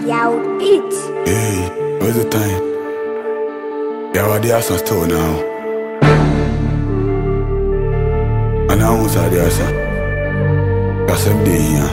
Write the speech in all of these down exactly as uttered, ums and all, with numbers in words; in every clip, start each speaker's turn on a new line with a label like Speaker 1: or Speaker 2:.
Speaker 1: Yo, bitch.
Speaker 2: Hey, where's the time? Yeah, what the ass still now? And I won't say the ass. That's him day, yeah.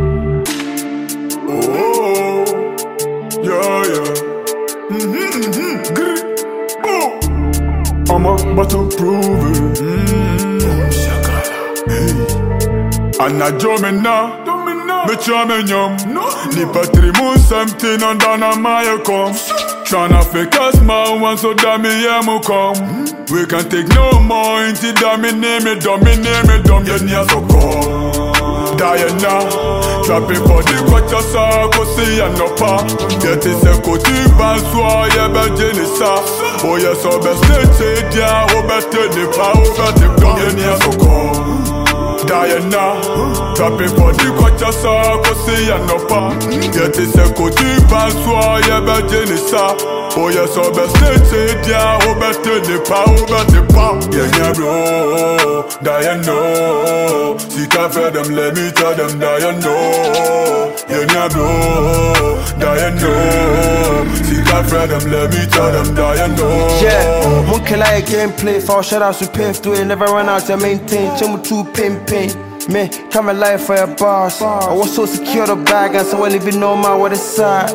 Speaker 2: Oh, yeah, yeah. Mm-hmm, mm-hmm. Grr. Oh, I'm about to prove it. Mm-hmm. Oh, hey. And I jump in now. Me charming yum, nipa trimu something under na my come. Tryna fake us man one so that me yeah mo come. We can take no more into that me name me dumb, me name me dumb. You need so come, Diana. Trapping for the quarter sa ko see and no pa. Get it se ko ti ban so ya be jenisa. Oh yeah so best say dia o better the pa o better dumb. You need so come, Diana. Trapping for the quarter sa ko see and no pa. Get it se ko ti ban so ya be jenisa. Oh yeah so best say dia o better the pa o better pa. Yeah yeah bro, Diana. See can for them let me tell them Diana. Yeah yeah bro, Diana. See can for them let me tell them Diana.
Speaker 3: Yeah, monkey like gameplay. Fall shout outs we pave through it, never run out to maintain. Chum two pin pin. Me, come alive for your boss. I was so secure the bag, and so I even know my what it's at.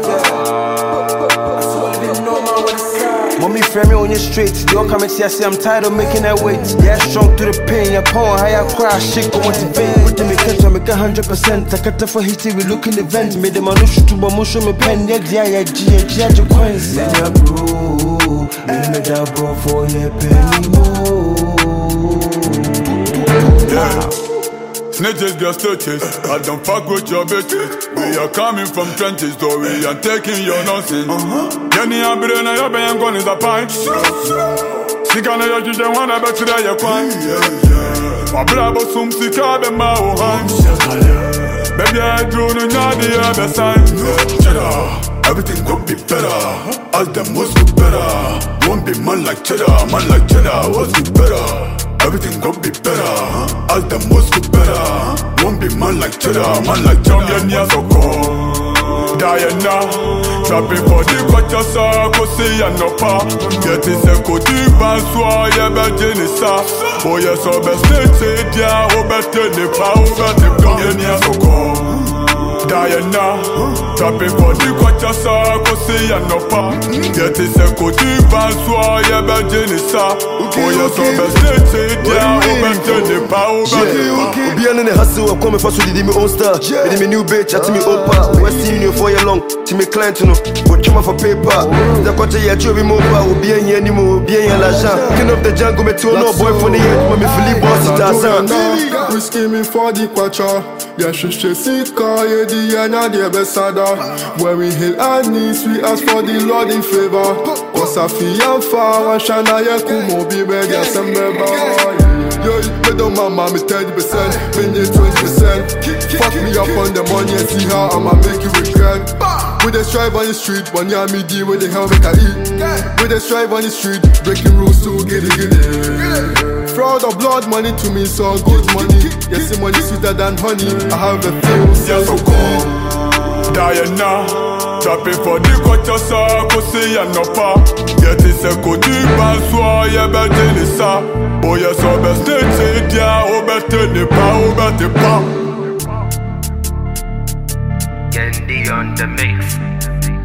Speaker 3: Mommy frame me on your streets. You come and see I say I'm tired of making that weight. Yeah, strong to the pain. Your power, how you cry, shit, go want to vein. With them, you catch, I make a hundred percent. I cut for Haiti, we look in events. Made them a no shoot to but show me pen. Yeah, yeah, yeah, yeah, yeah, yeah, coins. Yeah, bro. I made that bro for your penny more.
Speaker 2: Yeah. Snitches get stitches. I don't fuck with your bitches. We are coming from trenches, so we are taking your nonsense. Jenny and Brena, your bang gun is a pint. Sika na yo jije wana bet today you quite. My bravo sum sika be ma o hand. Baby I do no nyadi ya be sign. Cheddar, everything gon' be better. As them must be better. Won't be man like cheddar, man like cheddar. What's be better? Everything gon' be better. As them must be better. Won't be man like cheddar, man like cheddar. Yeah, yeah, so cold. Diana. Trapping for the quarter sa ko see and no pa. Get it se ko ti ban so ya be jenisa. Oh yeah so best say dia o better ne pa o better come. Yeah, yeah, so cold. Diana. Trapping for the quarter sa ko see and no pa. Get it se ko ti ban so ya be jenisa. Oh yeah so best say dia o better ne pa o better.
Speaker 3: Be on the hustle, I'm coming for so did me own star. Did me new bitch, I me opa. West Union for you long, to me client to know. But come for paper. The quarter year to be mobile, will be any anymore, be any l'argent. King of the jungle, me to no boy for the year, but me Philip boss it doesn't.
Speaker 4: We scheming for the quarter. Yeah, she she sick, yeah, the yana the besada. Where we hail our knees, we ask for the Lord in favor. Cause I feel far, and Shana Yakumo be better, some better. Yo, me don't mama, me thirty percent, me need twenty percent. Fuck me up on the money and see how I'ma make you regret. We dey strive on the street, one year me deal with the hell make I eat. We dey strive on the street, breaking rules to get it, get it. Fraud or blood money to me, so good money. Yes, the money sweeter than honey. I have a few,
Speaker 2: yeah, so cold. Diana. Trapping for the quarter sa ko see and no pa. Get it se ko ti ban so ya be jenisa. Oh yeah so best say dia o better ne pa o better pa.
Speaker 5: Candy on the mix.